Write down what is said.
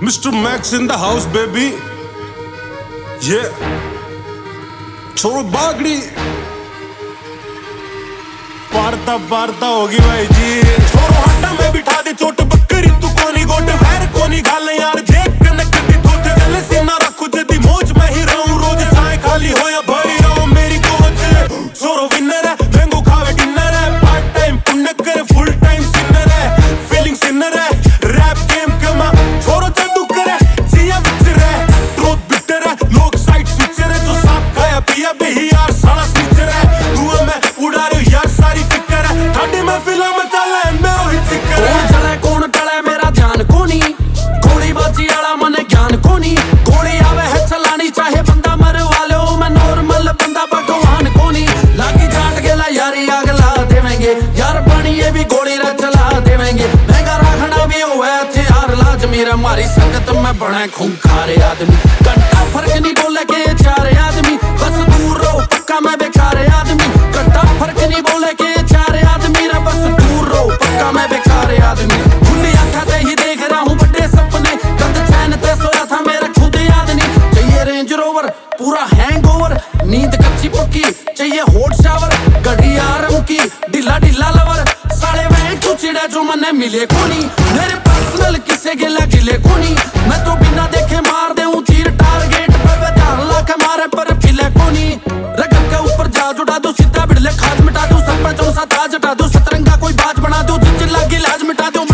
Mr. Max in the house, baby. Yeah. छोरो बागड़ी पारता पारता होगी भाई जी। छोरो हट्टा में बिठा दे चोट बकरी तू कोनी गोट वैर कोनी गाल यार देख कनक दी तोते गले से ना रखो जदी मौज में ही रहूं रोज चाय खाली हो या भरी रहूं मेरी कोच। छोरो विनर है मैंगो खावे डिनर है पार्ट टाइम पुण्य करे फुल टाइम सिनर है फीलिंग सिनर है रैप गेम कमा छोरो जादू करे जिया विच रह ट्रूथ बिटर है लोग साइड स्विचर है जो साथ खाया पिया बेही यार साला स्विचर है धुआं में उड़ा रही यार सारी फिक्र है ठाडी में फिल्म चले मैं वही जिक्र है। कौन चले कौन टले मेरा ध्यान कोनी गोली बाजी वाला मने ज्ञान कोनी गोली आवे है चलानी चाहे बंदा मरे वाले हो मैं नॉर्मल बंदा भगवान कोनी लागी जाट गेला यारी आग ला देवेंगे यार बनिए भी गोली रे चला देवेंगे महंगा रखना भी होवे हथियार लाजमी हमारी संगत में बने खूंखारे आदमी घंटा फर्क नहीं बोले के चारे आदमी बस दूर रहो पक्का मैं बेकार आदमी घंटा फर्क नहीं बोले के चारे आदमी रे बस दूर रहो पक्का मैं बेकार आदमी खुली आंखों से ही देख रहा हूँ बड़े सपने गंद चैन ते सोया था मेरा खुद याद नहीं चाहिए रेंज रोवर पूरा हैंगओवर नींद कच्ची पक्की चाहिए हॉट शावर गड़ी आराम की ढीला ढीला लवर साले वह तू चिड़ा जो मने मिले कोनी मेरे पर्सनल किसे गिला गिले कोनी मैं तो बिना देखे मार दे तीर टारगेट पे ध्यान लाके मारे पर फिले कोनी रगड़ के ऊपर जा जुटा दो सीधा बिड़ले खाज मिटा दो सरपंच सा ताज हटा दो सतरंगा कोई बाज बना दो जिंज लागी लाज मिटा दो